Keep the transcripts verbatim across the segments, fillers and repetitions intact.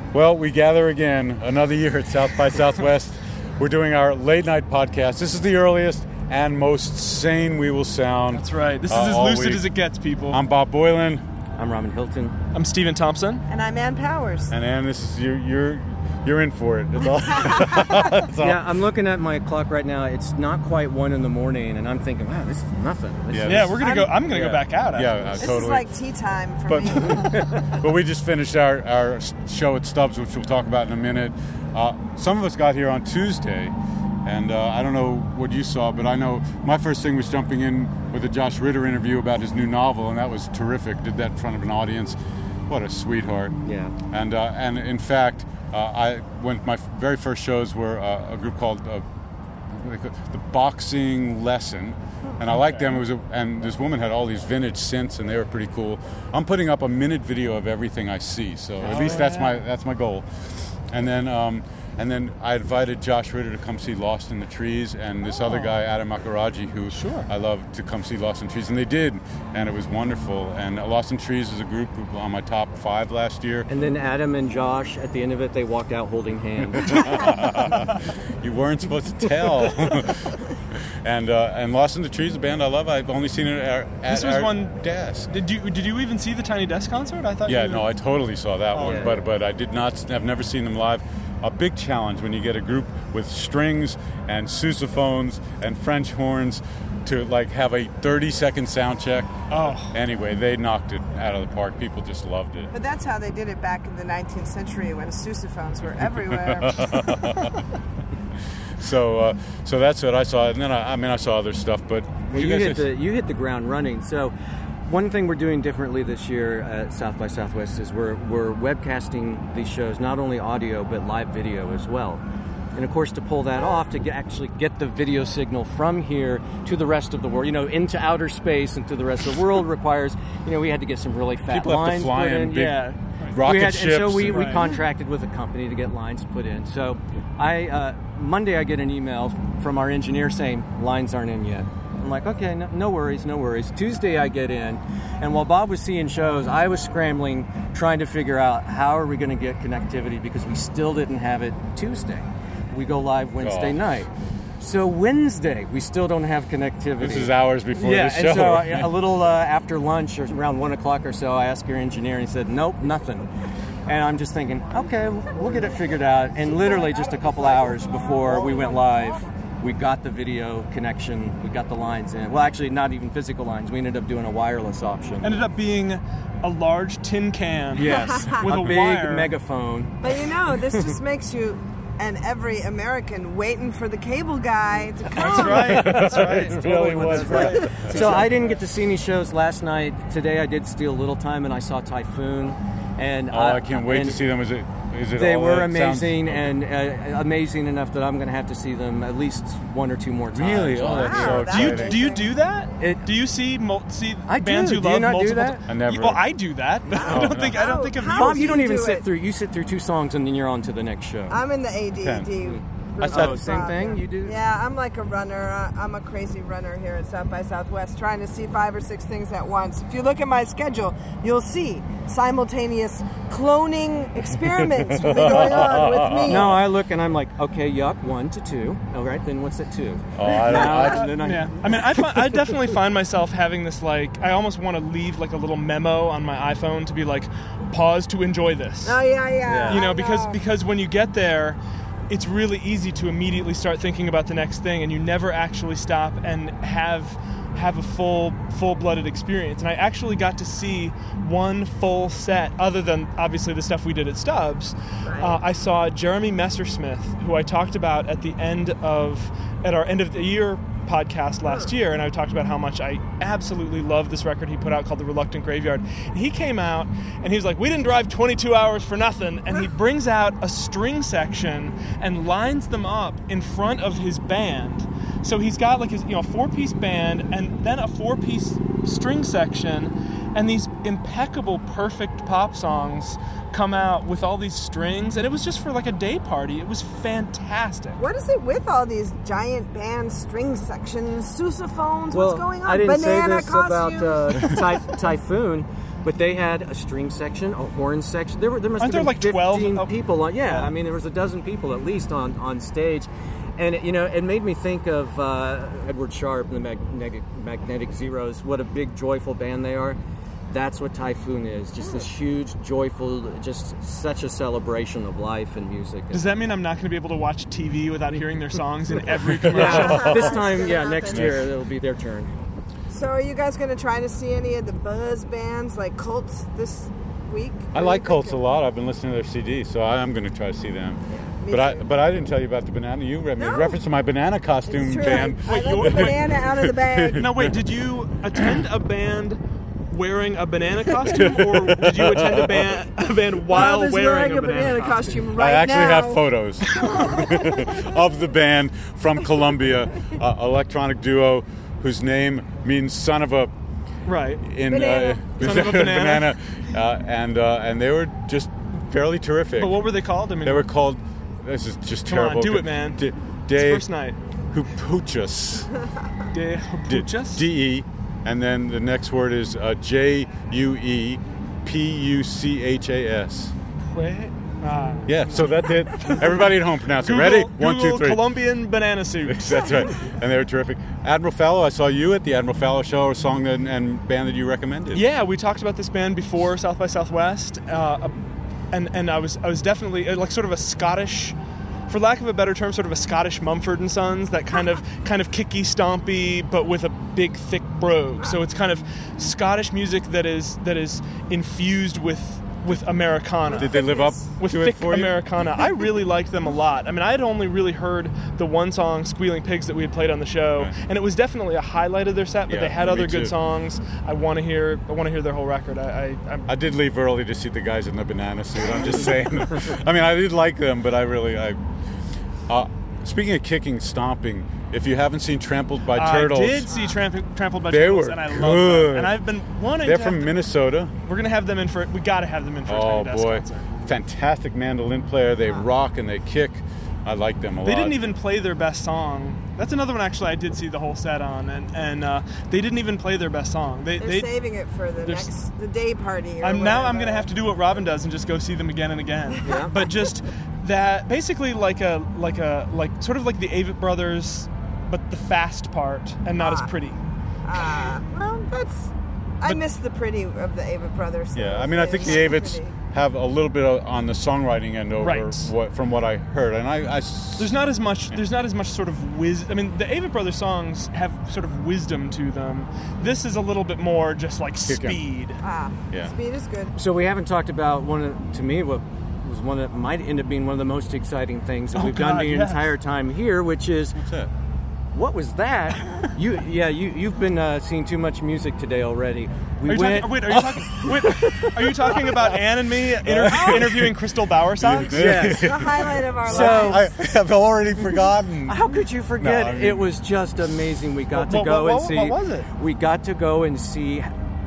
Well, we gather again another year at South by Southwest. We're doing our late night podcast. This is the earliest and most sane we will sound. That's right. This is uh, as lucid week. as it gets, people. I'm Bob Boylan. I'm Robin Hilton. I'm Stephen Thompson. And I'm Ann Powers. And Ann, this is you're you're you're in for it. That's all. That's all. Yeah, I'm looking at my clock right now. It's not quite one in the morning, and I'm thinking, wow, this is nothing. This Yeah, is, Yeah, we're gonna I'm- go. I'm gonna yeah. go back out. After Yeah, this. uh, This totally. is like tea time for But me. but we just finished our, our show at Stubbs, which we'll talk about in a minute. Uh, some of us got here on Tuesday, and uh, I don't know what you saw, but I know my first thing was jumping in with a Josh Ritter interview about his new novel, and that was terrific. Did that in front of an audience. What a sweetheart. Yeah. And uh, and in fact, uh, I went. My very first shows were uh, a group called uh, what do they call it? The Boxing Lesson, and I liked them. It was a, and this woman had all these vintage synths, and they were pretty cool. I'm putting up a minute video of everything I see, so at Oh, least that's yeah. my that's my goal. And then um, and then I invited Josh Ritter to come see Lost in the Trees, and this other Oh. guy, Adam Makaraji, who Sure. I love, to come see Lost in Trees, and they did, and it was wonderful. And Lost in Trees is a group who- on my top five last year. And then Adam and Josh, at the end of it, they walked out holding hands. You weren't supposed to tell. and uh, and Lost in the Trees, a band I love. I've only seen it at, at This was our one- desk. Did you Did you even see the Tiny Desk concert? I thought. Yeah, you no, I totally saw that Oh, one, yeah. but but I did not. I've never seen them live. A big challenge when you get a group with strings and sousaphones and French horns to like have a thirty second sound check. Oh. Anyway, they knocked it out of the park. People just loved it. But that's how they did it back in the nineteenth century when sousaphones were everywhere. So uh, so that's what I saw, and then I, I mean I saw other stuff, but Well, you you guys hit the you hit the ground running. So, one thing we're doing differently this year at South by Southwest is we're we're webcasting these shows, not only audio but live video as well. And of course, to pull that off, to get, actually get the video signal from here to the rest of the world, you know, into outer space and to the rest of the world requires, you know, we had to get some really fat People have to lines fly put in in. big yeah. rocket we had, ships. And so we, and- we Right. contracted with a company to get lines put in. So I uh, Monday I get an email from our engineer saying lines aren't in yet. I'm like, okay, no, no worries, no worries. Tuesday I get in, and while Bob was seeing shows, I was scrambling, trying to figure out how are we going to get connectivity because we still didn't have it Tuesday. We go live Wednesday Oh. night. So Wednesday, we still don't have connectivity. This is hours before Yeah, the show. and so uh, a little uh, after lunch, or around one o'clock or so, I asked your engineer, and he said, nope, nothing. And I'm just thinking, okay, we'll get it figured out. And literally just a couple hours before we went live, we got the video connection, we got the lines in. Well, actually, not even physical lines. We ended up doing a wireless option. Ended up being a large tin can. Yes, With a a big wire. megaphone. But you know, this just makes you and every American waiting for the cable guy to come. That's right. That's right. It really was. That's right. So I didn't get to see any shows last night. Today I did steal a little time and I saw Typhoon. And Oh, I can't wait and to see them. Is it? Is it? They all were that sounds- amazing and uh, amazing enough that I'm going to have to see them at least one or two more times. Really? Oh, that's Wow, so that's Do you exciting. do you do that? It- do you see mul- see I bands do. who Do you love not do multiple? that? I never- Well, I do that. But I don't no. think I don't think of How- you. how Bob, you don't do even do sit it? through. You sit through two songs and then you're on to the next show. I'm in the A D Ten. D. I said- Oh, same thing? You do? Yeah, I'm like a runner. I- I'm a crazy runner here at South by Southwest, trying to see five or six things at once. If you look at my schedule, you'll see simultaneous cloning experiments really going on with me. No, I look and I'm like, okay, yuck, one to two. All right, then what's at two? Oh, I don't, I, then I, Yeah, I mean, I, fi- I definitely find myself having this like I almost want to leave like a little memo on my iPhone to be like, pause to enjoy this. Oh yeah, yeah. you know, I because because when you get there, it's really easy to immediately start thinking about the next thing, and you never actually stop and have have a full full-blooded experience. And I actually got to see one full set, other than obviously the stuff we did at Stubbs. Right. Uh, I saw Jeremy Messersmith, who I talked about at the end of at our end of the year podcast last year, and I talked about how much I absolutely love this record he put out called The Reluctant Graveyard. And he came out and he was like, we didn't drive twenty-two hours for nothing, and he brings out a string section and lines them up in front of his band. So he's got like his, you know, four-piece band and then a four-piece string section, and these impeccable, perfect pop songs come out with all these strings, and it was just for like a day party. It was fantastic. What is it with all these giant band string sections, sousaphones? well, What's going on? I didn't Banana say this costumes. about uh, ty- Typhoon. But they had a string section, a horn section. There were there must Aren't have there been like twelve fifteen oh. people. On, yeah, Yeah. I mean there was a dozen people at least on, on stage, and you know it made me think of uh, Edward Sharpe and the Magnetic, Magnetic Zeros. What a big joyful band they are. That's what Typhoon is. Just this huge, joyful, just such a celebration of life and music. Does that mean I'm not going to be able to watch T V without hearing their songs in every commercial? Yeah, this time, yeah, Happen. next year it'll be their turn. So are you guys going to try to see any of the buzz bands like Cults this week? I like Cults a lot. I've been listening to their C Ds, so I am going to try to see them. Me But I too. but I didn't tell you about the banana. You made No. reference to my banana costume It's true. band. I, I Wait, let you- the banana out of the bag. Now, wait, did you attend a band wearing a banana costume, or did you attend a band, a band while Bob is wearing, wearing a banana costume right I actually now. have photos of the band from Colombia, uh, electronic duo whose name means son of a Right. in Banana. uh, Son of a banana. uh, and uh, and they were just fairly terrific. But what were they called? I mean, They were called. This is just Come on, terrible. do it, man. De, it's de first night. Hupuchas. De D Puchas? E, and then the next word is uh, J U E P U C H A S. Pue- ah. Yeah, so that's it. Everybody at home pronounce it. Google, Ready? Google One, two, three. Colombian banana suit. That's right. And they were terrific. Admiral Fallow, I saw you at the Admiral Fallow show, a song that, and band that you recommended. Yeah, we talked about this band before South by Southwest, uh, and and I was I was definitely uh, like sort of a Scottish, for lack of a better term, sort of a Scottish Mumford and Sons, that kind of kind of kicky, stompy, but with a big, thick brogue. So it's kind of Scottish music that is that is infused with with Americana. Did they live up with to it thick for you? Americana. I really liked them a lot. I mean, I had only really heard the one song, Squealing Pigs, that we had played on the show, Right. and it was definitely a highlight of their set, but Yeah, they had me other too. good songs. I want to hear I want to hear their whole record. I, I, I'm, I did leave early to see the guys in the banana suit. I'm just saying. I mean, I did like them, but I really, I. Uh, speaking of kicking, stomping, if you haven't seen Trampled by Turtles, I did see Tramp- Trampled by They Turtles, were and I love good. them. And I've been wanting they're to from have- Minnesota. We're going to have them in for, we got to have them in for a Oh Tiny Desk boy, concert. fantastic mandolin player. They rock and they kick. I like them a They lot. didn't even play their best song. That's another one actually I did see the whole set on, and, and uh, they didn't even play their best song. They, They're they saving it for the they're next s- the day party. Or I'm now I'm whatever. gonna have to do what Robin does and just go see them again and again. Yeah. But just that, basically like a like a like sort of like the Avett Brothers, but the fast part and not Ah. as pretty. Ah, well, that's. I But- miss the pretty of the Avett Brothers. Yeah, though. I mean, I think the They're Avets pretty. have a little bit of, on the songwriting end over Right. what from what I heard, and I, I s- There's not as much. There's not as much sort of wisdom. I mean, the Avett Brothers songs have sort of wisdom to them. This is a little bit more just like Kicking. speed. Ah, Yeah. speed is good. So we haven't talked about one of, to me, what was one that might end up being one of the most exciting things that Oh, we've done God, the yes. entire time here, which is What's that? what was that? you, yeah, you you've been uh, seeing too much music today already. We Are you went. talking, wait, are you talking? Wait, are you talking about Ann and me inter- interviewing Crystal Bowersox? Yes. The highlight of our So- lives. I have already forgotten. How could you forget? No, I mean- It was just amazing. We got What- to what- go what- and what- see. what was it? We got to go and see.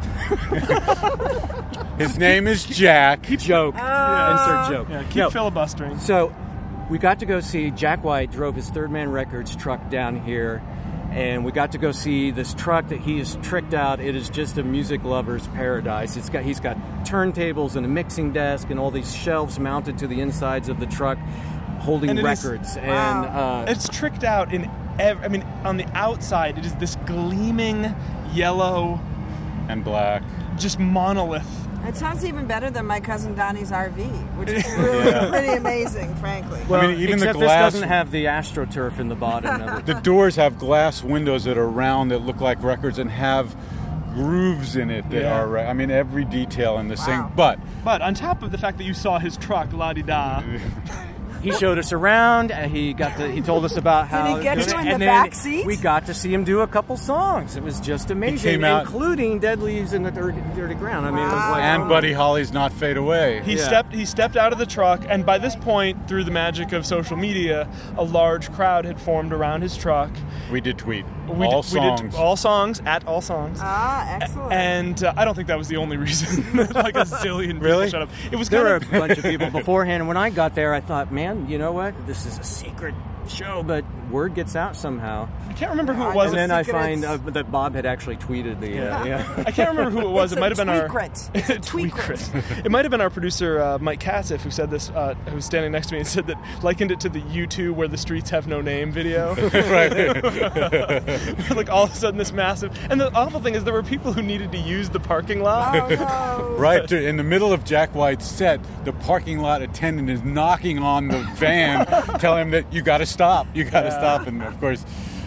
His name is Jack. Joke. Ah. Insert joke. Yeah, keep No. filibustering. So we got to go see Jack White drove his Third Man Records truck down here, and we got to go see this truck that he has tricked out. It is just a music lover's paradise. It's got he's got turntables and a mixing desk and all these shelves mounted to the insides of the truck, holding And it is- records. And Wow. uh, It's tricked out in. Ev- I mean, on the outside, it is this gleaming yellow, And Black. just monolith. It sounds even better than my cousin Donnie's R V, which is really Yeah. pretty amazing, frankly. well, I mean, even the except glass- this doesn't have the AstroTurf in the bottom of it. The doors have glass windows that are round that look like records and have grooves in it that Yeah. are. I mean, every detail in this Wow. thing. But But on top of the fact that you saw his truck, la di da, He showed us around. And he got to. He told us about how. he get you in and the then back seat? We got to see him do a couple songs. It was just amazing, came out- including "Dead Leaves in the Dirty, dirty Ground." I mean, it was Wow. like and oh my- Buddy Holly's Not Fade Away. he Yeah. stepped he stepped out of the truck, and by this point, through the magic of social media, a large crowd had formed around his truck. We did tweet We all did, we songs. did all songs at all songs. Ah, excellent. And uh, I don't think that was the only reason. Like a zillion people Really? shut up. It was There kind were of a bunch of people beforehand, and when I got there, I thought, man, you know what? This is a secret show, but word gets out somehow. I can't remember who it was. And then I find Secrets. uh, that Bob had actually tweeted the. Uh, yeah. I can't remember who it was. It's it might a have been our tweakrit. It's a tweakrit. It might have been our producer uh, Mike Katzif who said this. Uh, who was standing next to me and said that likened it to the U two "Where the Streets Have No Name" video. Like all of a sudden, this massive. And the awful thing is, there were people who needed to use the parking lot. Oh, no. Right to- in the middle of Jack White's set, the parking lot attendant is knocking on the van, telling him that you got to stop, you got to Yeah. stop, and of course.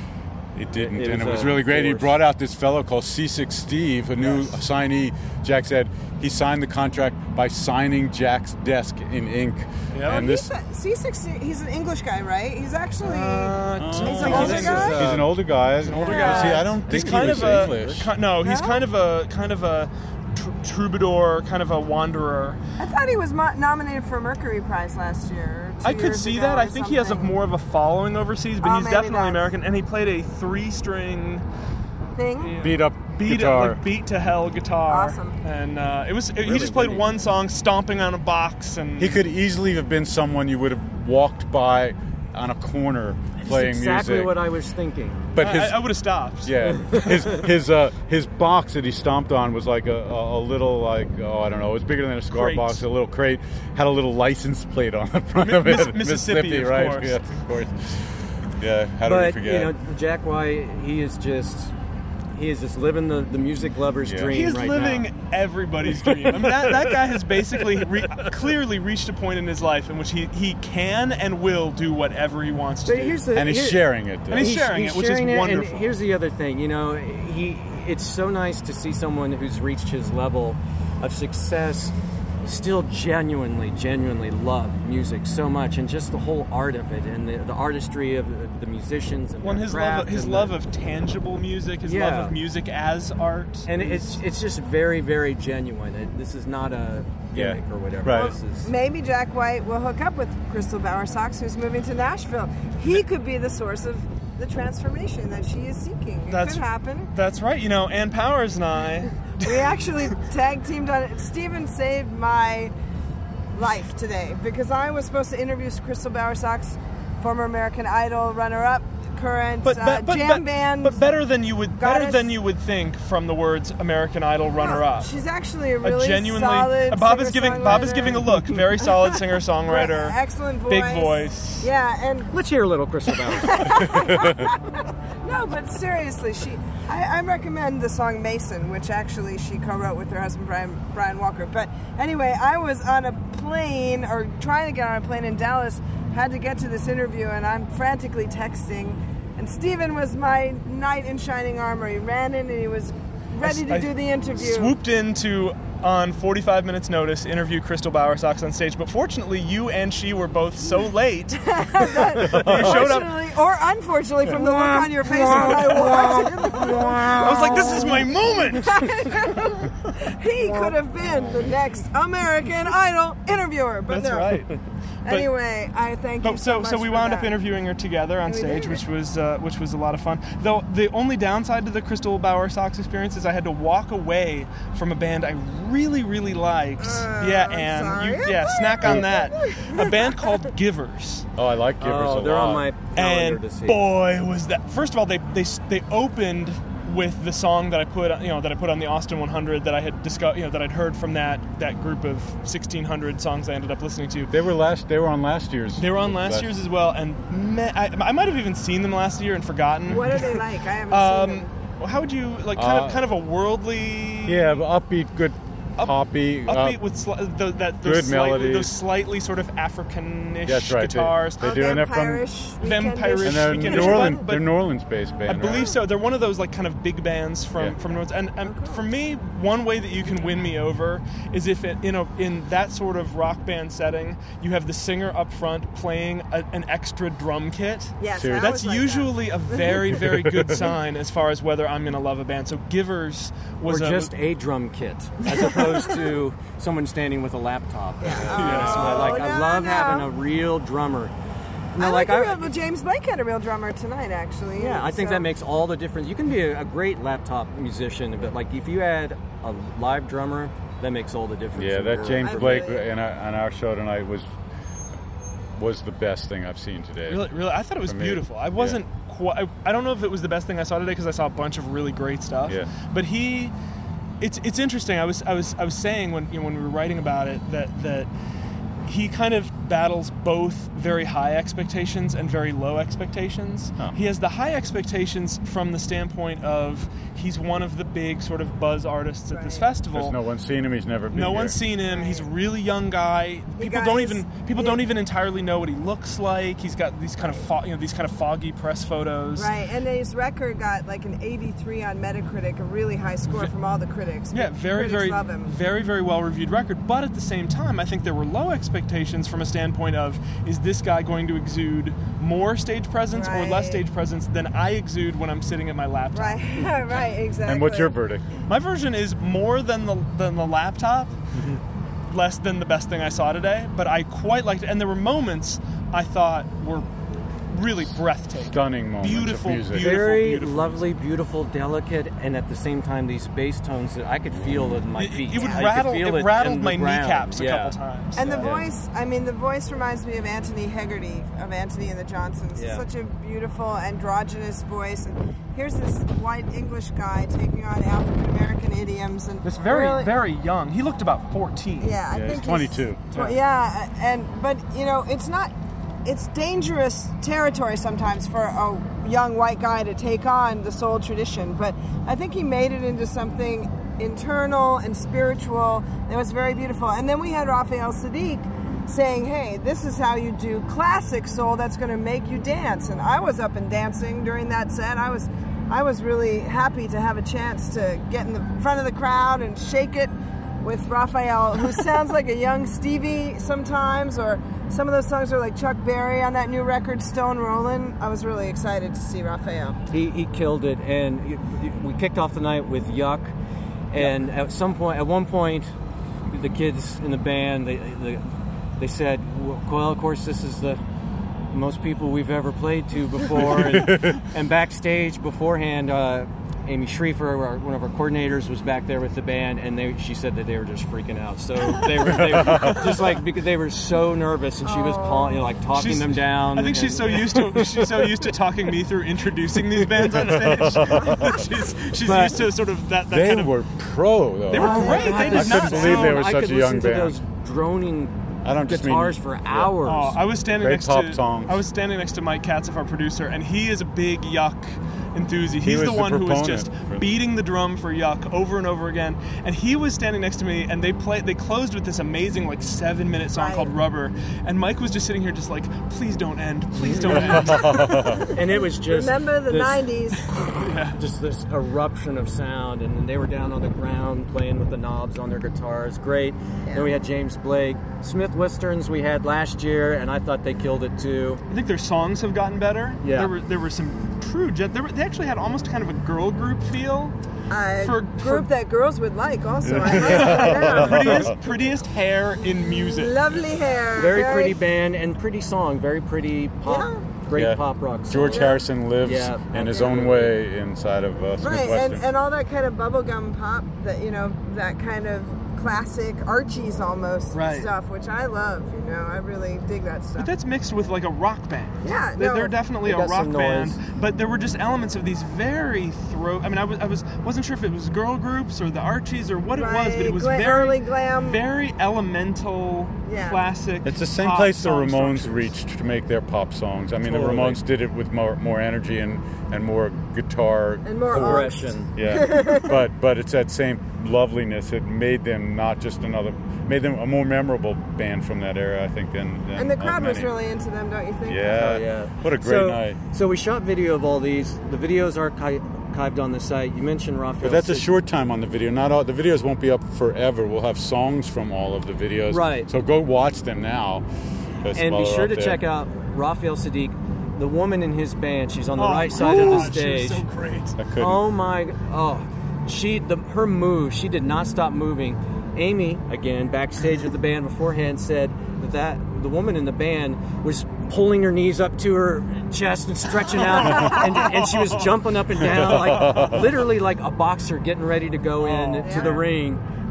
It didn't, It and it was was a really great. He force. brought out this fellow called C six Steve, a new Yes. signee. Jack said he signed the contract by signing Jack's desk in ink. Yep. And He's this, a, C six, he's an English guy, right? He's actually... Uh, Oh. don't He's think an older he's guy? English. he's an older guy. He's an older guy. See, I don't think He's he kind was of a English. ki- no. He's No? kind of a kind of a tr- troubadour, kind of a wanderer. I thought he was mo- nominated for a Mercury Prize last year. two I could years see ago that. I or think he has a something. more of a following overseas, but Oh, he's maybe definitely that's- American. And he played a three-string thing. Beat up beat guitar. like beat to hell guitar. Awesome. And uh, it was. It, he Really just played windy. one song, stomping on a box, and He could easily have been someone you would have walked by on a corner playing That's exactly music. what I was thinking. but I, his, I would have stopped. yeah, his his uh, his box that he stomped on was like a, a, a little like oh I don't know, it was bigger than a cigar Crate. box. A little crate had a little license plate on the front Mi- of it. Miss- Mississippi, of right? course. Yes, of course. Yeah, how did we But forget? you know, Jack White, he is just he is just living the, the music lover's Yeah. dream He is right living now. everybody's dream. I mean, that, that guy has basically re- clearly reached a point in his life in which he, he can and will do whatever he wants to But do. here's the, and he's here- sharing it. Though. And he's sharing it, which is sharing wonderful. And here's the other thing, you know, he it's so nice to see someone who's reached his level of success still genuinely, genuinely love music so much, and just the whole art of it, and the, the artistry of the, the musicians and One their his love, craft his and love the, of tangible music, his Yeah. love of music as art, and is- it's it's just very, very genuine. It, this is not a gimmick Yeah. or whatever. Right. This is, Maybe Jack White will hook up with Crystal Bauer Sox, who's moving to Nashville. He could be the source of the transformation that she is seeking. It That's- could happen. that's right. You know, Ann Powers and I. We actually tag teamed on it. Steven saved my life today because I was supposed to interview Crystal Bauer Sox, former American Idol runner-up, current But, uh, but, but, jam but, band. but better than you would better goddess. than you would think from the words American Idol runner-up. She's actually a really a genuinely solid Bob is giving Bob is singer-songwriter. giving a look. Very solid singer songwriter. Excellent voice. Big voice. Yeah, and let's hear a little Crystal Bauer. no, but seriously, she. I, I recommend the song Mason, which actually she co-wrote with her husband Brian Brian Walker. But anyway, I was on a plane or trying to get on a plane in Dallas, had to get to this interview, and I'm frantically texting. And Steven was my knight in shining armor. He ran in and he was ready to I do the interview. Swooped into on forty-five minutes notice interview Crystal Bauer Sox on stage, but fortunately you and she were both so late. You showed up. Fortunately or unfortunately, from the look on your face when I walked in, I was like, this is my moment. he could have been the next American Idol interviewer. But That's no. right. But- Anyway, I thank you But so so much so we for wound that. up interviewing her together on We stage, did. which was uh, which was a lot of fun. Though the only downside to the Crystal Bauer Sox experience is I had to walk away from a band I really really liked. Uh, yeah, I'm and sorry. you, yeah, snack on that. A band called Givers. Oh, I like Givers Oh, a they're lot. on my calendar And to see. boy, was that! First of all, they they they opened with the song that I put you know that I put on the Austin one hundred that I had discussed you know that I'd heard from that that group of sixteen hundred songs I ended up listening to. They were last. They were on last year's. They were on last year's as well, and man, I, I might have even seen them last year and forgotten. What are they like? I haven't Um, seen them. well, how would you like kind Uh, of kind of a worldly Yeah, but upbeat, good, Up- poppy. upbeat uh, with sli- the, that good those slightly, melodies. those slightly sort of African-ish That's right, they- guitars. they Oh, do, and they're from- vampire-ish, Vampire-ish. weekendish. and they're Weekend New is Orleans. fun, but- they're New Orleans-based band. I believe right? so. They're one of those like kind of big bands from Yeah. from North. And, and for me, one way that you can win me over is if it, in a in that sort of rock band setting, you have the singer up front playing a, an extra drum kit. Yes, Seriously. I That's always like usually a very very good sign as far as whether I'm going to love a band. So Givers was or a, just a drum kit, as opposed to someone standing with a laptop. Yeah. Yeah, so I Oh, like I no, love no. having a real drummer. You know, I like, I- a real, James Blake had a real drummer tonight, actually. Yeah, I think So- that makes all the difference. You can be a, a great laptop musician, but like if you add a live drummer, that makes all the difference. Yeah, in the that world. James I Blake really- in our, on our show tonight was was the best thing I've seen today. Really, really, I thought it was For me, beautiful. I wasn't yeah. quite. I, I don't know if it was the best thing I saw today because I saw a bunch of really great stuff. Yeah. But he, it's it's interesting. I was I was I was saying when you know, when we were writing about it that that he kind of battles both very high expectations and very low expectations. Oh. He has the high expectations from the standpoint of he's one of the big sort of buzz artists at Right. this festival. Because no one's seen him. He's never been No here. one's seen him. He's a really young guy. People guys- don't even people yeah. don't even entirely know what he looks like. He's got these kind of fo- you know these kind of foggy press photos. Right, and his record got like an eighty-three on Metacritic, a really high score from all the critics. Yeah, very critics very love him. very very well reviewed record. But at the same time, I think there were low expectations from a standpoint of is this guy going to exude more stage presence or less Right. stage presence than I exude when I'm sitting at my laptop? Right, right, exactly. And what's your verdict? My version is more than the than the laptop, less than the best thing I saw today. But I quite liked it, and there were moments I thought were really breathtaking, Stunning moments beautiful, of music. beautiful, Very beautiful lovely, beautiful, delicate, and at the same time these bass tones that I could feel in my It, feet. it would I rattle. could feel It it rattled in the my ground. kneecaps a Yeah. couple times. And the Yeah. voice, I mean, the voice reminds me of Anthony Hegarty, of Anthony and the Johnsons. Yeah. It's such a beautiful, androgynous voice. And here's this white English guy taking on African American idioms. And This very, really- very young. He looked about fourteen. Yeah, I Yeah, he's think twenty-two. tw- yeah, and but you know, it's not. It's dangerous territory sometimes for a young white guy to take on the soul tradition, but I think he made it into something internal and spiritual that was very beautiful. And then we had Raphael Sadiq saying, hey, this is how you do classic soul that's going to make you dance. And I was up and dancing during that set. I was I was really happy to have a chance to get in the front of the crowd and shake it with Raphael, who sounds like a young Stevie sometimes, or some of those songs are like Chuck Berry on that new record, Stone Rollin'. I was really excited to see Raphael. He, he killed it, and y- y- we kicked off the night with Yuck. And at some point, at one point, the kids in the band they they, they said, "Well, of course, this is the most people we've ever played to before." and, and backstage beforehand, uh, Amy Schriefer, our, one of our coordinators, was back there with the band, and they, she said that they were just freaking out. So they were, they were just like because they were so nervous, and she was calling, you know, like talking She's- them down. I think she's and- so used to she's so used to talking me through introducing these bands on stage. she's she's But used to sort of that, that They kind of. were pro, though. They were Oh my great. God, They the did not I couldn't believe they were sound, I such could a young listen to band. those droning I don't just mean- guitars for yeah. hours. Oh, I was standing Great next pop to songs. I was standing next to Mike Katzoff, our producer, and he is a big Yuck enthusiast. He He's was the the one who was proponent just for- beating the drum for Yuck over and over again. And he was standing next to me, and they played. They closed with this amazing like seven minute song Right. called Rubber. And Mike was just sitting here, just like, please don't end, please don't end. and it was just Remember the this, nineties? just this eruption of sound, and then they were down on the ground playing with the knobs on their guitars. Great. Then we had James Blake, Smith Westerns we had last year, and I thought they killed it too. I think their songs have gotten better. Yeah. There were there were some true. Gen- there were, they actually had almost kind of a girl group feel. A For- group for- that girls would like also. I must point out. Prettiest prettiest hair in music. Lovely hair. Very pretty band and pretty song, very pretty pop, Yeah. great Yeah. pop rock song. George Harrison lives Yeah. in his Yeah. own way inside of uh, Smith Right, and, Weston. and all that kind of bubblegum pop, that, you know, that kind of classic Archies almost Right. stuff, which I love, you know. I really dig that stuff. But that's mixed with like a rock band. Yeah, They- no. they're definitely They a got rock some band. noise. But there were just elements of these very throat. I mean, I was I was wasn't sure if it was girl groups or the Archies or what it was, but Right, it was gla- very early glam. very elemental, Yeah. classic. It's the same pop place the song Ramones structures. reached to make their pop songs. I mean, Totally. the Ramones did it with more more energy and, and more guitar. and more Progression. Yeah, but but it's that same loveliness. It made them not just another, made them a more memorable band from that era, I think, than, than And the of crowd was many. really into them, don't you think? Yeah. Oh, yeah. What a great so, night. So we shot video of all these. The videos are archi- archived on the site. You mentioned Raphael. But that's a Sid- short time on the video. Not all the videos won't be up forever. We'll have songs from all of the videos. Right. So go watch them now. 'cause And while be they're sure up to there. check out Raphael Sadiq, the woman in his band. She's on the Oh, right side of the God, she was stage. so great. I couldn't. Oh my! Oh, she the her move. She did not stop moving. Amy, again, backstage with the band beforehand, said that, that the woman in the band was pulling her knees up to her chest and stretching out, and, and she was jumping up and down, like literally like a boxer getting ready to go in to the ring.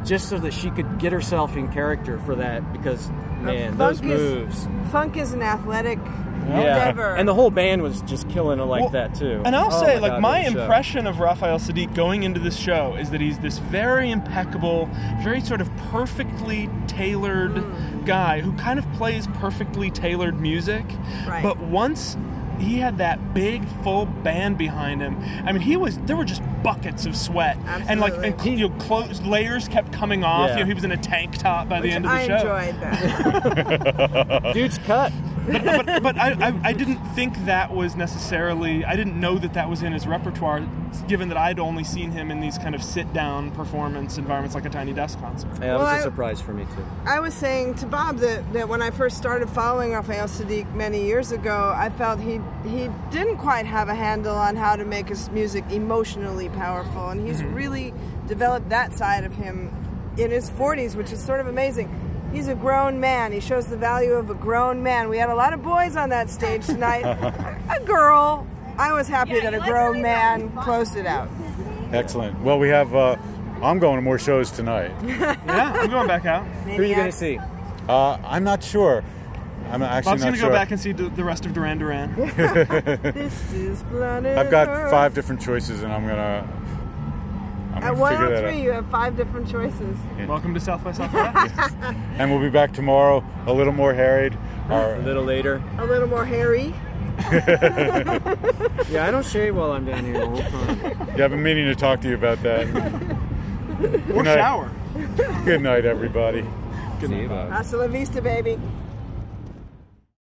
just so that she could get herself in character for that, because, man, Uh, those funk is- moves. Funk is an athletic Yeah. endeavor. And the whole band was just killing it like Well, that, too. And I'll Oh say, my like, God, my what a show. impression of Raphael Sadiq going into this show is that he's this very impeccable, very sort of perfectly tailored Mm. guy who kind of plays perfectly tailored music. Right. But once he had that big full band behind him, I mean, he was there were just buckets of sweat, and like and, Absolutely. you know, clothes layers kept coming off. Yeah. You know, he was in a tank top by the Which end of the I show. enjoyed that. Dude's cut. but but, but I, I, I didn't think that was necessarily, I didn't know that that was in his repertoire, given that I'd only seen him in these kind of sit-down performance environments like a Tiny Desk concert. Yeah, it Well, was I- a surprise for me, too. I was saying to Bob that, that when I first started following Raphael Sadiq many years ago, I felt he he didn't quite have a handle on how to make his music emotionally powerful, and he's really developed that side of him in his forties, which is sort of amazing. He's a grown man. He shows the value of a grown man. We had a lot of boys on that stage tonight. A girl. I was happy that a grown man closed it out. Excellent. Well, we have. Uh, I'm going to more shows tonight. Yeah, I'm going back out. Who are you going to see? Uh, I'm not sure. I'm actually Bob's not going to sure. go back and see the the rest of Duran Duran. This is planet I've got Earth. five different choices, and I'm gonna. I'm At gonna one figure oh that three, out. you have five different choices. Welcome to South by Southwest. And we'll be back tomorrow, a little more harried. Our, A little later. A little more hairy. Yeah, I don't shave while I'm down here the whole time. yeah, I've been meaning to talk to you about that. Or night. shower. Good night, everybody. See you, Bob. Hasta la vista, baby.